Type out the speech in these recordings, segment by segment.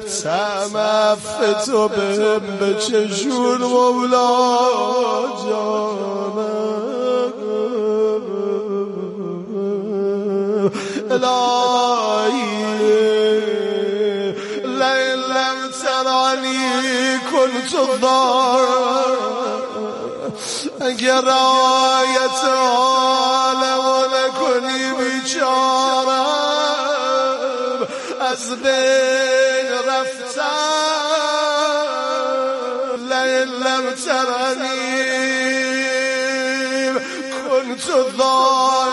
طعم عفو تو بهم بچشون مولا جانم الهی لئن لم ترانی كنت ضار اگر آیت عالم نکنی بیچارم از بین رفتم لئن لم ترانی كنت ضار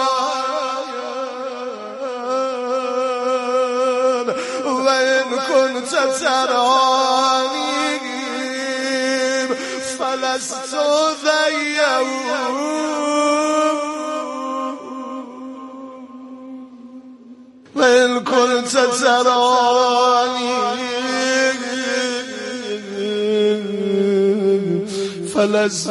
وإن كنت ترانی فلست ذیوم وإن كنت ترانی فلست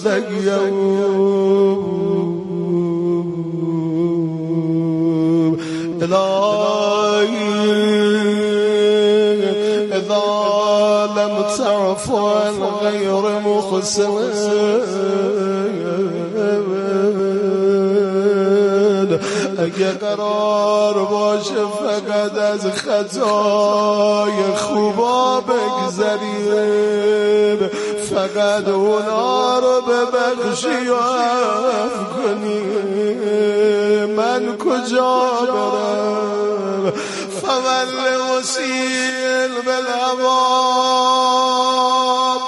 ذیوم الهی اذا لم تعف عن غیر مخسر اگه قرار باشه فقط از خطای خوبا بگذریم فقط اونا رو ببخشی و عفو کنی من کجا برم فمن لمسیل بالعواب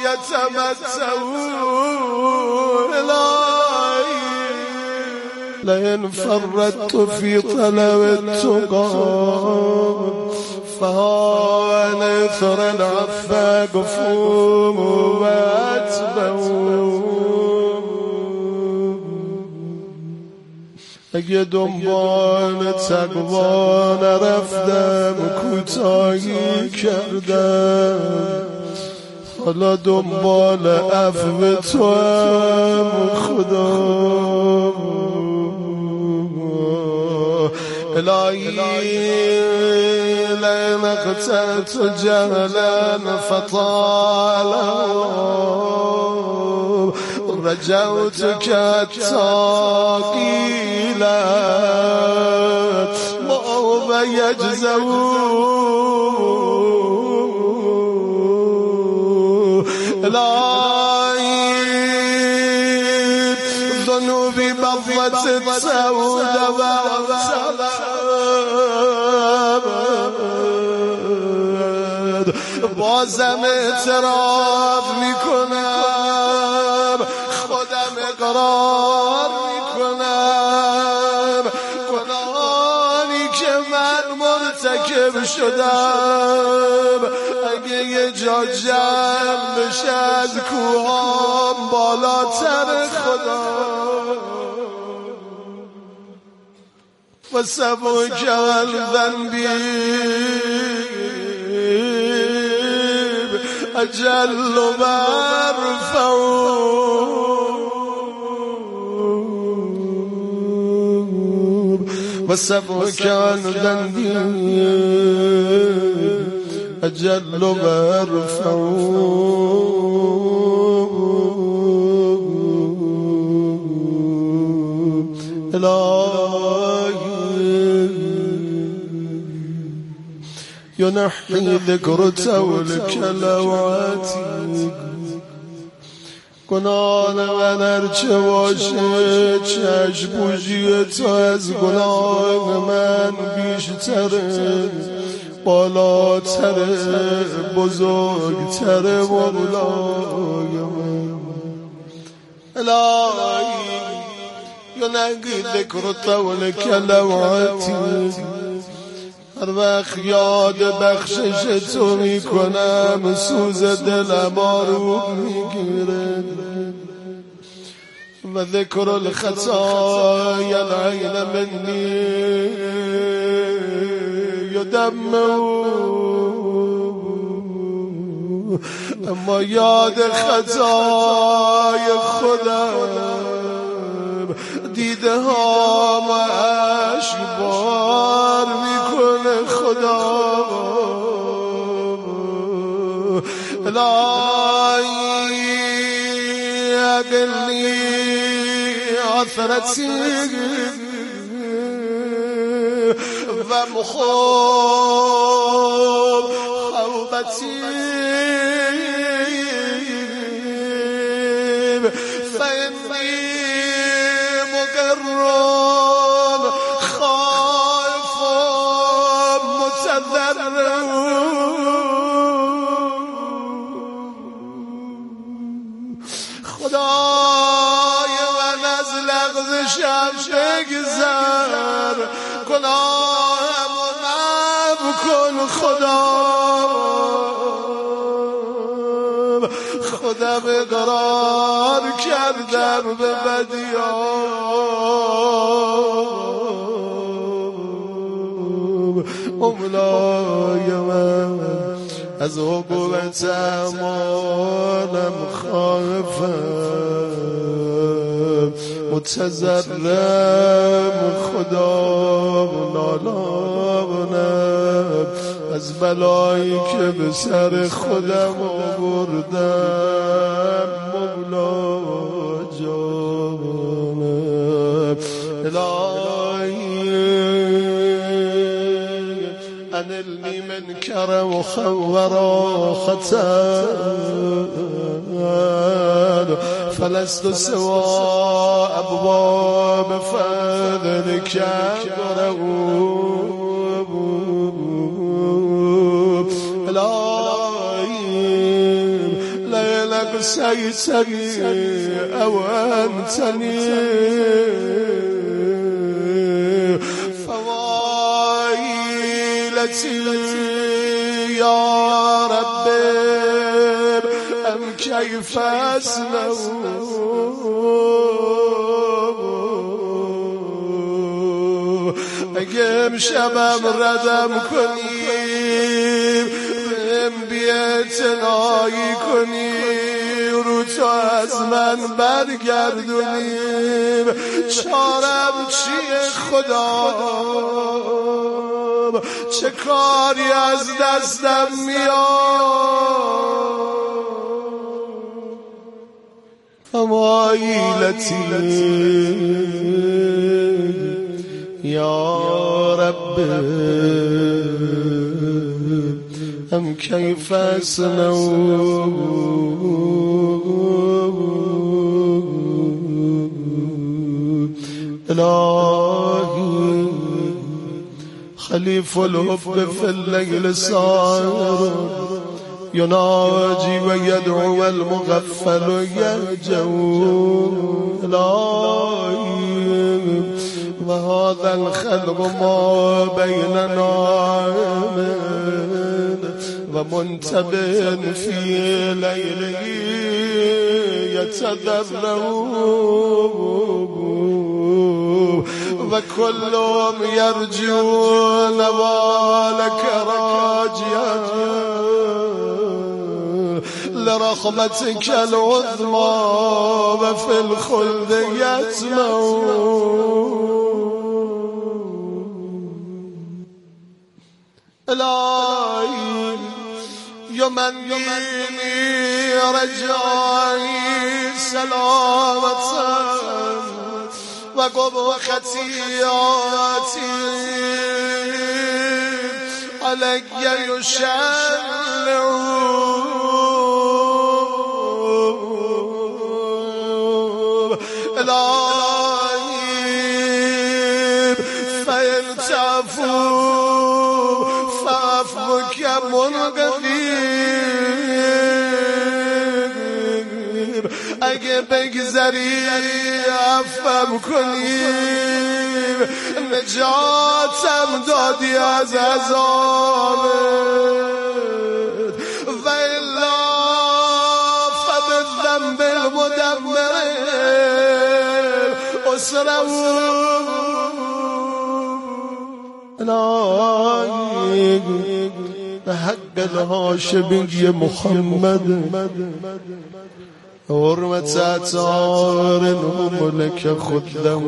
یتمتعون الهی لئن فردت في طلب التقى فهان اثر العفا قفوم واتبعون اگه دنبال تقوا نرفتم کوتاهی کردم حالا دنبال عفو تو هم خدا الهی لئن اقتلت جهلا فطال رجوتك التاقيلا ما هو يجزون الهي ذنوبي بضت السود والسلام بازم اعتراف میکنم خودم اقرار میکنم گناهانی که من مرتکب شدم اگه یه جا جمع بشه از کوهام بالاتر خدا و سبک الذنبی اجل مرفع و سبک الذنبی اجل مرفع الهی ينحي ذكر تولك لواتي گناه من هرچه باشه چشم تو از گناه من بیشتره بالاتره بزرگتره مولای من الهی ينحي ذكر تولك لواتي هر وقت یاد بخشش تو میکنم سوز دلم آروم میگیره و ذکر الخطایا العین منی یدمه اما یاد خطای خودم دیده ها اشک بار میکنه خدا إلهي أقلني عثرتي ومخوب خوبتي فإني مقرب خائف متضرر خدای من از لغزشم بگذر گناهم و معف کن خودم اقرار کردم به بدیام مولای من از عقوبت اعمالم خائفم متضررم خدا نالانم از بلایی که به سر خودم آوردم مولا جانم الهی انلنی من کرم و خورا خطر فلست سوا ابواب فضلك ليلك سيتني أو أنتني فويلتي يا ربي أم كيف أسلم اگه شبم ردم کنی بی‌اعتنایی کنی رو تو از من برگردونی چارم چیه خدا چه کاری از دستم میاد ویلتی یا رب ام کیف اسنو الهی خلیف الحب في الليل سائر يناجي ويدعو والمغفل يهجو الهي وهذا الخلق ما بيننا ومنتبه في ليله يتضرع وكلهم يرجون نوالك راجيا لرحمتك العظمى وفي الخلد يسمعون الهي يمنيني رجائي سلامة وقبو خطيئاتي علي يشلعون الهي فإن تعفو فعفوك منقذير اگه بگذری عفوم کنی نجاتم دادی از عذابت و الا فبالذنب المدمر اسرعون الهی به حق الهاشمی محمد حرمت اتار ملک خودم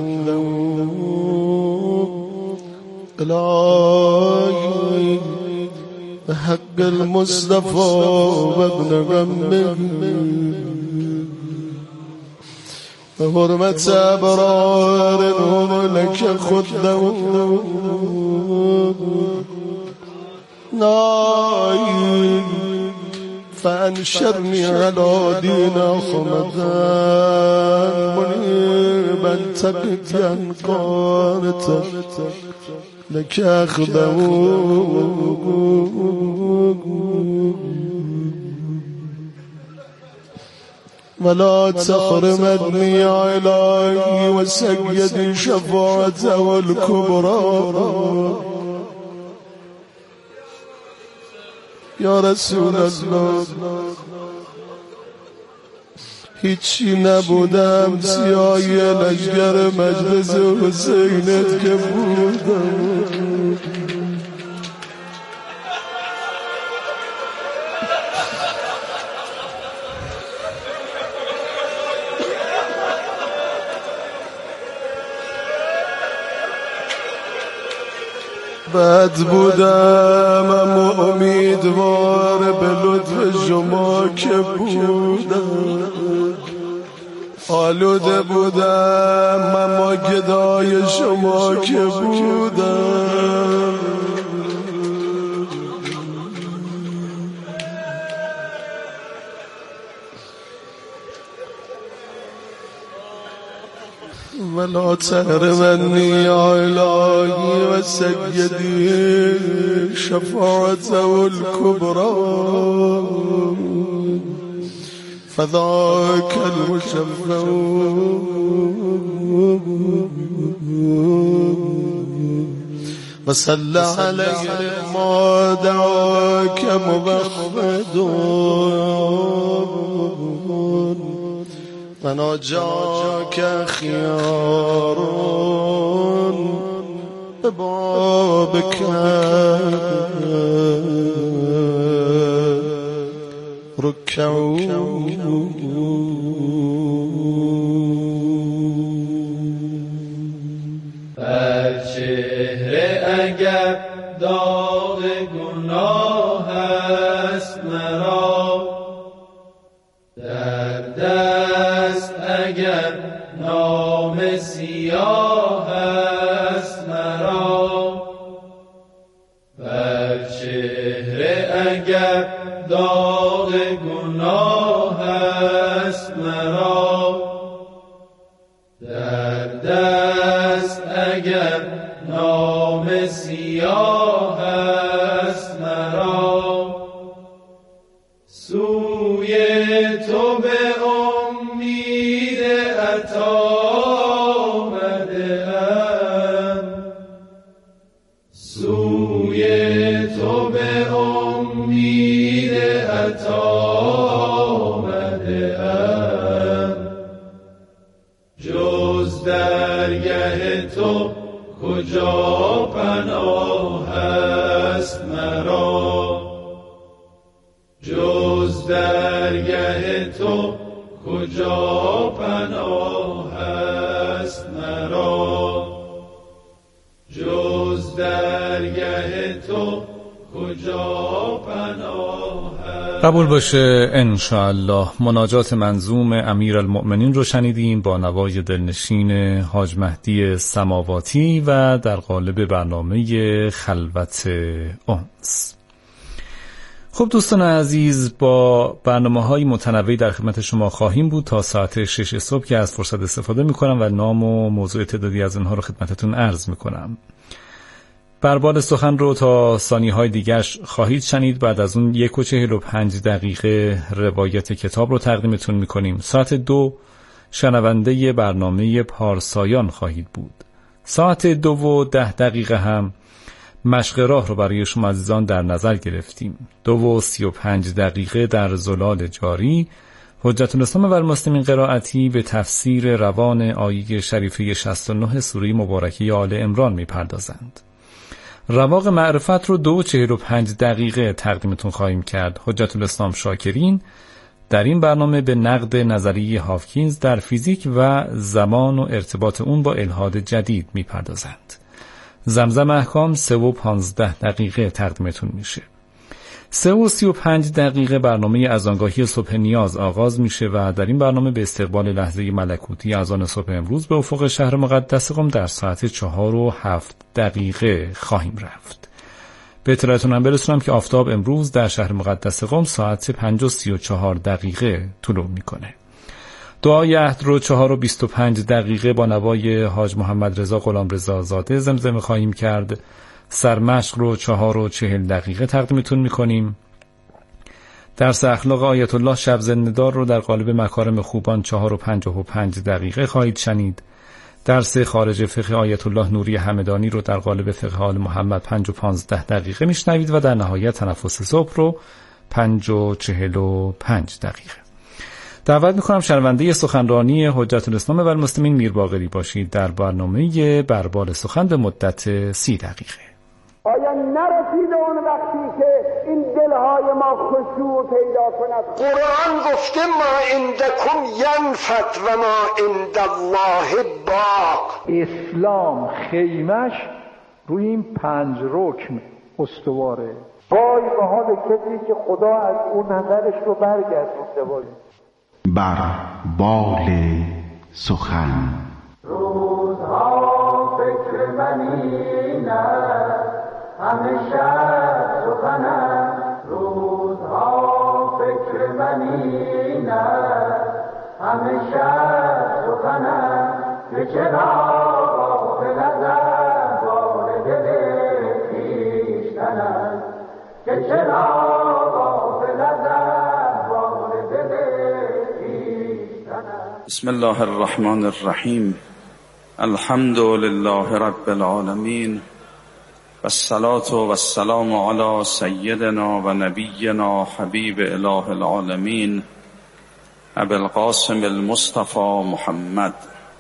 الهی بحق المصطفى وابن غمه بحرمة أبرار هم لك خدوا نايل فانشرني على دين خمدا منيبا تقيا قانتا لك أخذوا ولا تحرمني إلهي وسيدي شفاعته الكبرى یا رسول الله هیچی نبودم سیاهی لشگر مجلس حسینت که بودم بد بودم اما امیدوار به لطف شما که بودم آلوده بودم اما گدای شما که بودم ولا تحرمني يا إلهي وسيدي شفاعته الكبرى فذاك المشفع وصل عليه ما دعاك مبخد وناجاك خيار ببابك ركعوا بر چهره اگر داغ گناه است مرا در دست اگر نام سیاه است مرا بر چهره اگر داغ گناه است مرا در دست اگر نام سیاه است مرا سوی تو به امید عطا آمده‌ام سوی تو به امید عطا آمده‌ام جز درگه تو کجا پناه است مرا جز درگه تو کجا پناه است مرا جز درگه تو کجا پناه است. قبول باشه انشاءالله. مناجات منظوم امیرالمؤمنین رو شنیدیم با نوای دلنشین حاج مهدی سماواتی و در قالب برنامه خلوت انس. خب دوستان عزیز، با برنامه‌های متنوعی در خدمت شما خواهیم بود تا ساعت 6 صبح که از فرصت استفاده می‌کنم و نام و موضوع تعدادی از اونها رو خدمتتون عرض می‌کنم. برباد سخن رو تا ثانیه‌های دیگرش خواهید شنید. بعد از اون 1:45 دقیقه روایت کتاب رو تقدیمتون می‌کنیم. ساعت 2 شنونده برنامه پارسایان خواهید بود. ساعت 2:10 دقیقه هم مشق راه رو برای شما عزیزان در نظر گرفتیم. 2:35 دقیقه در زلال جاری حجت الاسلام و المسلمین قرائتی به تفسیر روان آیه شریفه 69 سوره مبارکه آل عمران می‌پردازند. رواق معرفت رو 2:45 دقیقه تقدیمتون خواهیم کرد. حجت الاسلام شاکرین در این برنامه به نقد نظریه هاوکینز در فیزیک و زمان و ارتباط اون با الحاد جدید می‌پردازند. زمزم احکام 3:15 دقیقه تقدیمتون میشه. 3:35 برنامه اذانگاهی صبح نیاز آغاز میشه و در این برنامه به استقبال لحظه ملکوتی اذان صبح امروز به افق شهر مقدس قم در ساعت 4:07 خواهیم رفت. به اطلاعتون هم برسونم که آفتاب امروز در شهر مقدس قم ساعت 5:34 طلوع میکنه. دعای عهد رو 4:25 با نوای حاج محمد رضا غلامرضا زاده زمزمه خواهیم کرد. سرمشق رو 4:40 تقدیمتون میکنیم. درس اخلاق آیت الله شب زنده‌دار رو در قالب مکارم خوبان 4:55 خواهید شنید. درس خارج فقه آیت الله نوری همدانی رو در قالب فقه آل محمد 5:15 میشنوید و در نهایت تنفس صبح رو 5:45. دعوت میکنم شنونده سخنرانی حجت الاسلام و المسلمین میر باقری باشید در برنامه بربال سخن به مدت 30 دقیقه. آیا نرسیده اون وقتی که این دلهای ما خشوع پیدا کند؟ قرآن گفته ما عندکم ینفد و ما عند الله باق. اسلام خیمش روی این 5 رکن استواره. وای به حال کسی که خدا از اون نظرش رو برگردونده باشه. بر بال سخن روزها فکر منینه همه شب سخنم، روزها فکر منینه همه شب سخنم، که چرا غافل از احوال دل خویشتنم، که چرا غافل از احوال دل خویشتنم. بسم الله الرحمن الرحیم. الحمد لله رب العالمین و الصلاة و السلام علی سیدنا و نبینا حبیب اله العالمین ابی القاسم المصطفى محمد.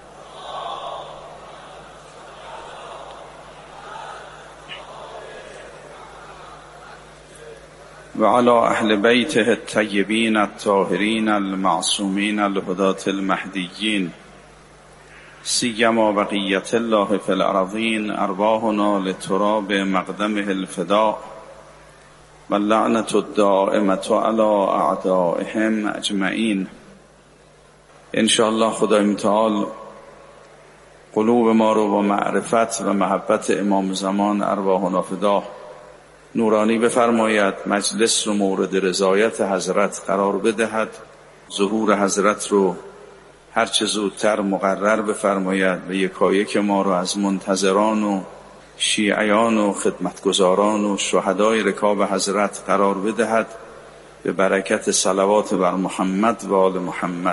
و علی اهل بیته الطیبین الطاهرین المعصومین الهداة المهدیین، سیما بقیت الله فی الارضین، ارواحنا لتراب مقدمه الفداء و اللعنة الدائمة علی اعدائهم اجمعین. انشاءالله خدای متعال قلوب ما رو با معرفت و محبت امام زمان ارواحنا فدا نورانی بفرماید، مجلس رو مورد رضایت حضرت قرار بدهد، ظهور حضرت رو هرچه زودتر مقرر بفرماید و یکایک ما رو از منتظران و شیعیان و خدمتگزاران و شهدای رکاب حضرت قرار بدهد، به برکت صلوات بر محمد و آل محمد.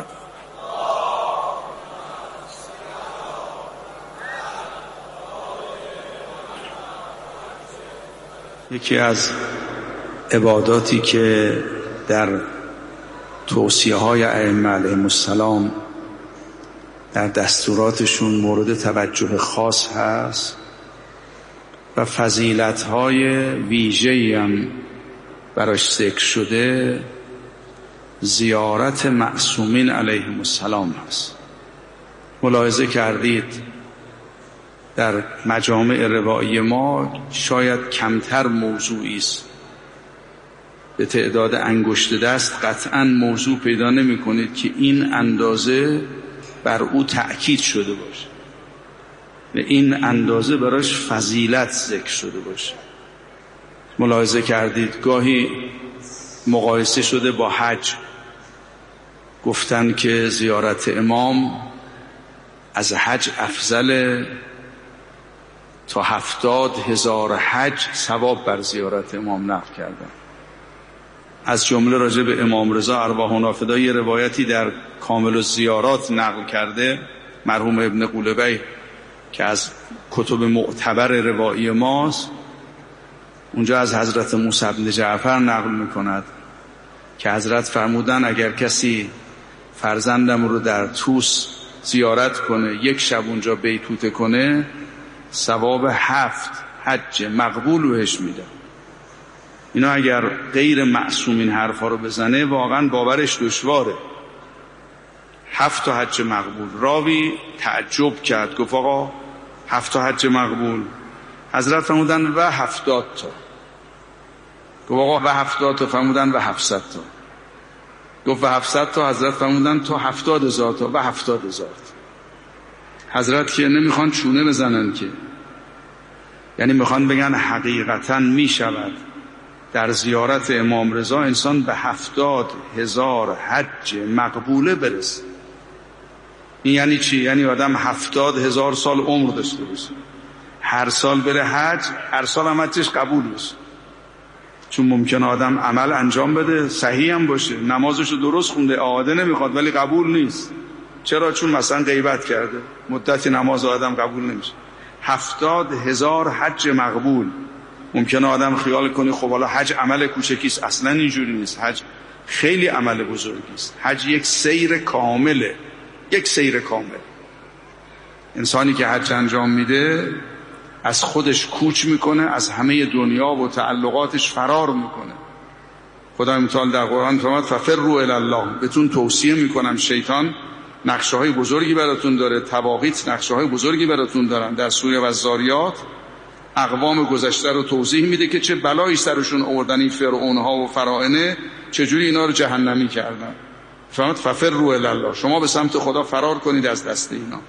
یکی از عباداتی که در توصیه‌های ائمه علیهم السلام در دستوراتشون مورد توجه خاص هست و فضیلت‌های ویژه‌ای هم براش ذکر شده، زیارت معصومین علیهم السلام هست. ملاحظه کردید در مجامع روایی ما شاید کمتر موضوعی است، به تعداد انگشت دست قطعاً موضوع پیدا نمی کنید که این اندازه بر او تأکید شده باشه و این اندازه براش فضیلت ذکر شده باشه. ملاحظه کردید گاهی مقایسه شده با حج، گفتن که زیارت امام از حج افضل، تا 70,000 حج ثواب بر زیارت امام نقل کردن. از جمله راجع به امام رضا ارواحنا فدا یه روایتی در کامل الزیارات نقل کرده مرحوم ابن قولبی که از کتب معتبر روایی ماست. اونجا از حضرت موسی بن جعفر نقل میکند که حضرت فرمودن اگر کسی فرزندم رو در طوس زیارت کنه، یک شب اونجا بیتوته کنه، ثواب 7 حج مقبول بهش میده. اینا اگر غیر معصوم این حرفا رو بزنه واقعا باورش دشواره. 7 حج مقبول. راوی تعجب کرد، گفت آقا 7 حج مقبول؟ حضرت فرمودن و 70 تا. گفت آقا و 70 تا، فرمودن و 700 تا. گفت و 700 تا، حضرت فرمودن تو 70,000 تا و 70,000 تا. حضرت که نمیخوان چونه بزنن که، یعنی میخوان بگن حقیقتا میشود در زیارت امام رضا انسان به 70,000 حج مقبوله برسه. این یعنی چی؟ یعنی آدم 70,000 سال عمر داشته باشه، هر سال بره حج، هر سال هم حجش قبول بشه. چون ممکنه آدم عمل انجام بده، صحیح هم باشه، نمازشو درست خونده، اعاده نمیخواد، ولی قبول نیست. چرا؟ چون مثلا غیبت کرده، مدتی نماز آدم قبول نمیشه. 70,000 حج مقبول. ممکنه آدم خیال کنه خب حالا حج عمل کوچکیست، اصلا اینجوری نیست. حج خیلی عمل بزرگی است. حج یک سیر کامله، یک سیر کامل. انسانی که حج انجام میده از خودش کوچ میکنه، از همه دنیا و تعلقاتش فرار میکنه. خدای متعال در قرآن فرمود ففروا الی الله. بهتون توصیه میکنم، شیطان نقشه های بزرگی براتون داره، طواغیت نقشه های بزرگی براتون دارن. در سوره والذاریات اقوام گذشته رو توضیح میده که چه بلایی سرشون آوردن این فرعون ها و فراعنه، چجوری اینا رو جهنمی کردن. فرمود ففروا الی الله، شما به سمت خدا فرار کنید از دست اینا.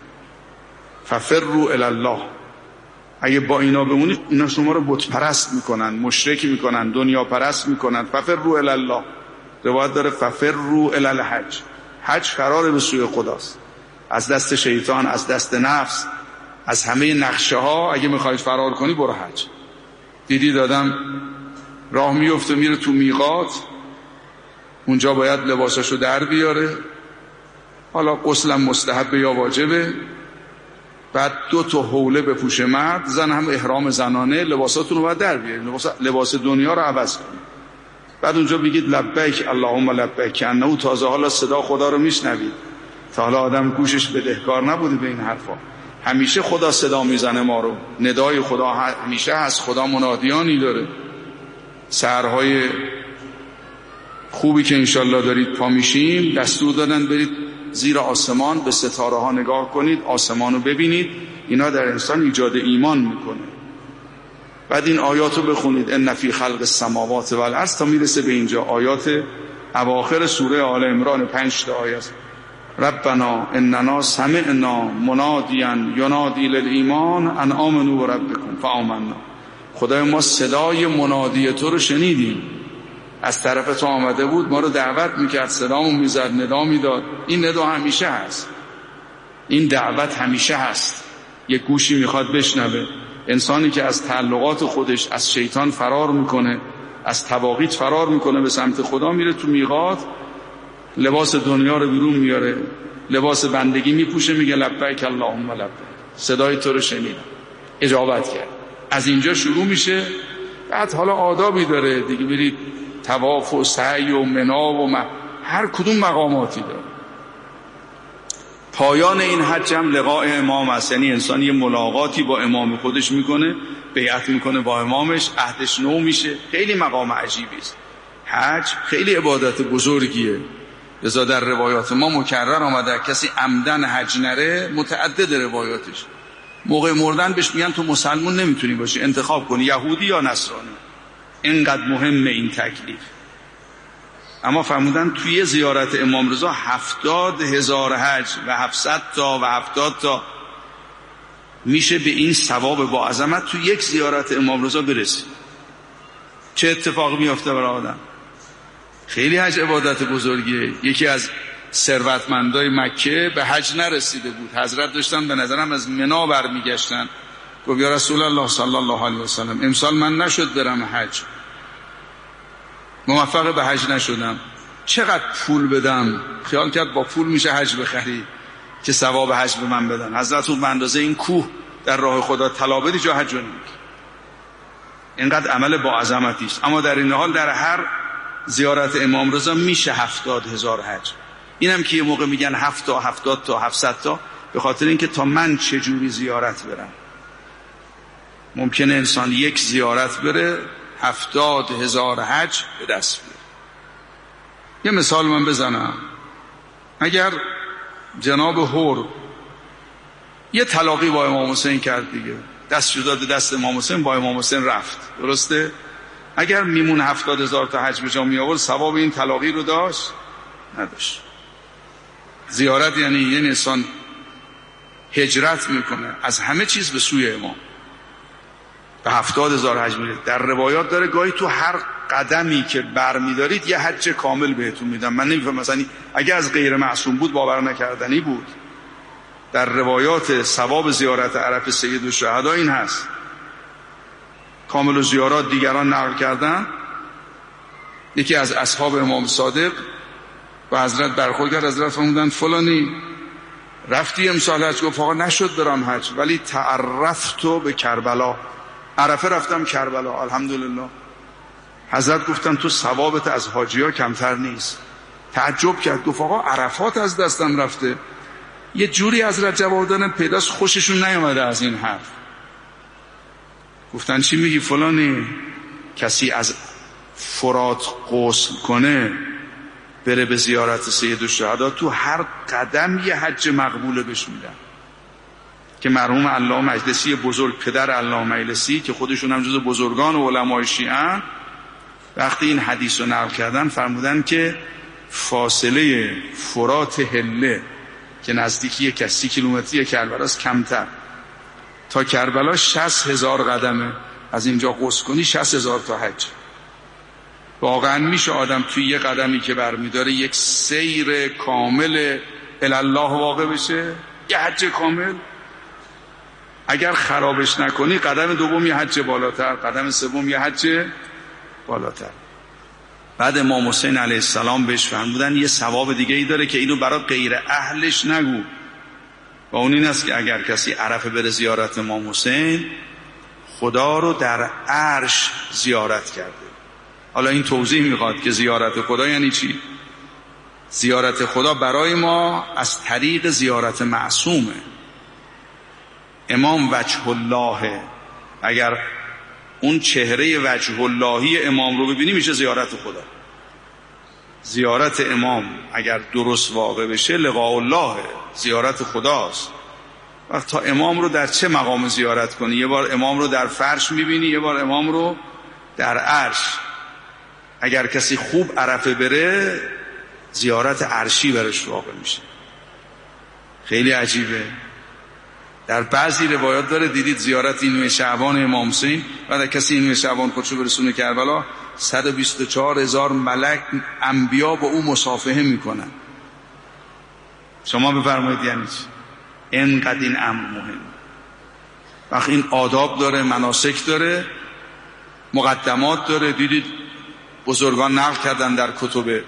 ففروا الی الله. اگه با اینا بمونید، اینا شما رو بت پرست میکنن، مشرک میکنن، دنیا پرست میکنن. ففروا الی الله. روایت داره ففروا الی الحج. حج قراره به سوی خداست، از دست شیطان، از دست نفس، از همه نقشه ها. اگه میخواید فرار کنی برو حج. دیدی دادم راه میفته میره تو میقات، اونجا باید لباساشو در بیاره، حالا غسلم مستحبه یا واجبه، بعد 2 تا حوله بپوشه مرد، زن هم احرام زنانه، لباساتون رو باید در بیارید، لباس دنیا رو عوض کنید. بعد اونجا بگید لبیک اللهم لبیک، انه تازه حالا صدا خدا رو میشنوید. تا حالا آدم گوشش بدهکار نبوده به این حرفا. همیشه خدا صدا میزنه ما رو، ندای خدا همیشه هست، خدا منادیانی داره. سحرهای خوبی که انشالله دارید پا میشیم، دستور دادن برید زیر آسمان به ستاره ها نگاه کنید، آسمان رو ببینید. اینا در انسان ایجاد ایمان میکنه. بعد این آیات رو بخونید، ان فی خلق السماوات والارض، تا میرسه به اینجا آیات اواخر سوره آل عمران 5 تا آیه است. ربنا اننا سمعنا منادیا ینادی للایمان ان آمنوا بربکم فآمنا. خدای ما صدای منادی تو رو شنیدیم، از طرف تو آمده بود، ما رو دعوت میکرد، صدامون میزد، ندا میداد. این ندا همیشه هست، این دعوت همیشه هست. یک گوشی میخواد بشنوه. انسانی که از تعلقات خودش از شیطان فرار میکنه، از طواغیت فرار میکنه به سمت خدا، میره تو میقات، لباس دنیا رو بیرون میاره، لباس بندگی میپوشه، میگه لبیک اللهم لبیک، صدای تو رو شنیدم، اجابت کرد. از اینجا شروع میشه. بعد حالا آدابی داره دیگه، برید طواف و سعی و منا و هر کدوم مقاماتی داره. پایان این حج هم لقاء امام است، یعنی انسان یه ملاقاتی با امام خودش میکنه، بیعت میکنه با امامش، عهدش نو میشه. خیلی مقام عجیبی است. حج خیلی عبادت بزرگیه. لذا در روایات ما مکرر آمده کسی عمدن حج نره، متعدد روایاتش، موقع مردن بهش میگن تو مسلمون نمیتونی باشی، انتخاب کنی یهودی یا نصرانی. اینقدر مهمه این تکلیف. اما فرمودن توی زیارت امام رضا 70,000 حج و 700 تا و 70 تا میشه به این ثواب با عظمت تو یک زیارت امام رضا برسی. چه اتفاقی میفته برای آدم؟ خیلی حج عبادت بزرگیه. یکی از ثروتمندای مکه به حج نرسیده بود، حضرت داشتن به نظرم از منا برمیگشتن، گفت یا رسول الله صلی الله علیه وسلم امسال من نشد برم حج، موفق به حج نشدم، چقدر پول بدم؟ خیال کرد با پول میشه حج بخری که ثواب حج به من بدن. حضرت اون به اندازه این کوه در راه خدا طلا بدی جا حج نمی‌کنی. اینقدر عمل با عظمتی است. اما در این حال در هر زیارت امام رضا میشه 70,000 حج. اینم که یه موقع میگن 7 تا 70 تا 700 تا، به خاطر اینکه تا من چجوری زیارت برم. ممکنه انسان یک زیارت بره 70,000 حج به دست بیاره. یه مثال من بزنم. اگر جناب هور یه طلاقی با امام حسین کرد دیگه، دست داد دست امام حسین، با امام حسین رفت، درسته؟ اگر میمون 70,000 تا حج به جا می آورد ثواب این تلاقی رو داشت؟ نداشت. زیارت یعنی یه انسان هجرت میکنه از همه چیز به سوی امام، به 70,000 حج میره. در روایات داره گاهی تو هر قدمی که برمیدارید یه حج کامل بهتون میدم. من نمیفهم، مثلا اگه از غیر معصوم بود باور نکردنی بود. در روایات ثواب زیارت عرف سید الشهدا این هست. کامل و زیارات دیگران نقل کردن. یکی از اصحاب امام صادق و حضرت برخورد کرد، حضرت فرمودن فلانی رفتی امسال حج؟ گفت آقا نشد برام حج، ولی تعرفت به کربلا، عرفه رفتم کربلا الحمدلله. حضرت گفتن تو ثوابت از حاجی‌ها کمتر نیست. تعجب کرد، گفت آقا عرفات از دستم رفته. یه جوری حضرت جواب دادن پیداست خوششون نیامده از این حرف. گفتن چی میگی فلانی؟ کسی از فرات غسل کنه بره به زیارت سید الشهدا، تو هر قدم یه حج مقبوله بهش میدن. که مرحوم علامه مجلسی بزرگ، پدر علامه مجلسی که خودشون هم جز بزرگان و علمای شیعه، وقتی این حدیث رو نقل کردن فرمودن که فاصله فرات هله که نزدیکی 30 کیلومتری کربلاست کمتر، تا کربلا 60,000 قدمه. از اینجا غسل کنی 60,000 تا حج. واقعا میشه آدم توی یه قدمی که برمیداره یک سیر کامل الله واقع بشه، یه حج کامل. اگر خرابش نکنی قدم دوم یه حج بالاتر، قدم سوم یه حج بالاتر. بعد امام حسین علیه السلام بهش فرمودن یه ثواب دیگه ای داره که اینو برای غیر اهلش نگو، و اون این است که اگر کسی عرفه بره زیارت امام حسین، خدا رو در عرش زیارت کرده. حالا این توضیح میخواد که زیارت خدا یعنی چی؟ زیارت خدا برای ما از طریق زیارت معصومه. امام وجه الله، اگر اون چهره وجه اللهی امام رو ببینی میشه زیارت خدا. زیارت امام اگر درست واقع بشه لقاء الله، زیارت خداست. وقت تا امام رو در چه مقام زیارت کنی؟ یه بار امام رو در فرش میبینی، یه بار امام رو در عرش. اگر کسی خوب عرفه بره زیارت عرشی برش واقع میشه. خیلی عجیبه. در بعضی روایات داره دیدید زیارت اینوی شعبان امام حسین، بعد کسی اینوی شعبان خودشو برسونه کربلا 124,000 ملک انبیا با او مصافحه میکنن. شما بفرمایید یعنی چی؟ اینقدر این امر مهم. وقت این آداب داره، مناسک داره، مقدمات داره. دیدید بزرگان نقل کردن در کتب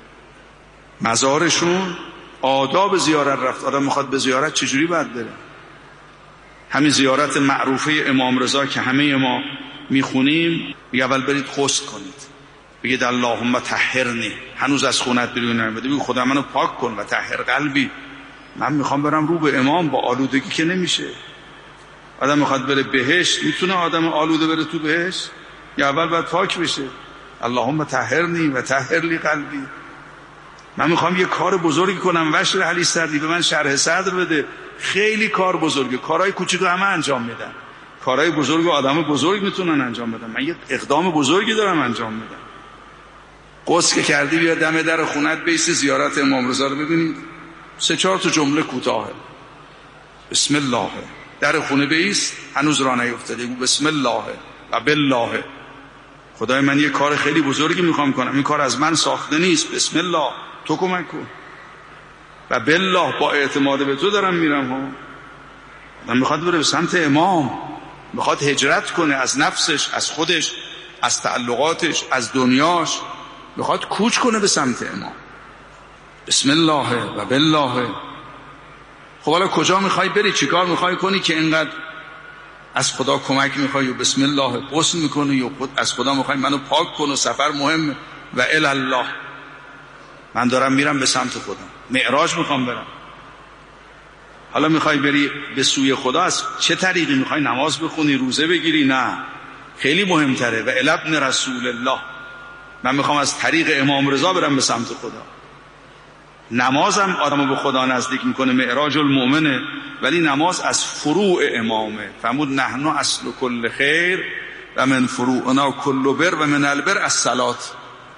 مزارشون آداب زیارت رفت. آدم میخواد به زیارت چجوری باید بره؟ همین زیارت معروفه امام رضا که همه ما میخونیم، میگه اول برید غسل کنید، بگید اللهم طهرنی، هنوز از خونت بیرون نمیاد، بگید خدا منو پاک کن و طهر قلبی، من میخوام برم رو به امام. با آلودگی که نمیشه. آدم میخواد بره بهشت، میتونه آدم آلوده بره تو بهشت؟ یا اول باید پاک بشه؟ اللهم طهرنی و طهر لی قلبی. من میخوام یه کار بزرگی کنم، وشرح لی صدری، به من شرح صدر بده. خیلی کار بزرگه. کارهای کوچیکو همه انجام میدن، کارهای بزرگ آدم بزرگ میتونن انجام بدن. من یه اقدام بزرگی دارم انجام میدم. غسل که کردی بیا دم در خونت بیست، زیارت امام رضا رو ببینید. 3-4 تا جمله کوتاهه. بسم الله، در خونه بیست، هنوز راه نیفتاده، بسم الله و بالله، خدای من یه کار خیلی بزرگی میخوام کنم، این کار از من ساخته نیست، بسم الله تو کمک کن. و بالله، با اعتماد به تو دارم میرم. ها من میخواد بره به سمت امام، میخواد هجرت کنه از نفسش، از خودش، از تعلقاتش، از دنیاش، میخواد کوچ کنه به سمت امام. بسم الله و بالله. خب حالا کجا میخوای بری؟ چیکار میخوای کنی که اینقدر از خدا کمک میخوای و بسم الله غسل میکنی یا خود از خدا میخوای منو پاک کن و سفر مهمه و الی الله، من دارم میرم به سمت خدا، معراج میخوام برم. حالا میخوای بری به سوی خدا، از چه طریقی میخوای؟ نماز بخونی، روزه بگیری؟ نه، خیلی مهمتره. و الی ابن رسول الله، من میخوام از طریق امام رضا برم به سمت خدا. نمازم آدمو به خدا نزدیک میکنه، معراج المؤمنه، ولی نماز از فروع امامه. فرمود نحن اصل کل خیر و من فروعنا کل بر و من البر الصلات.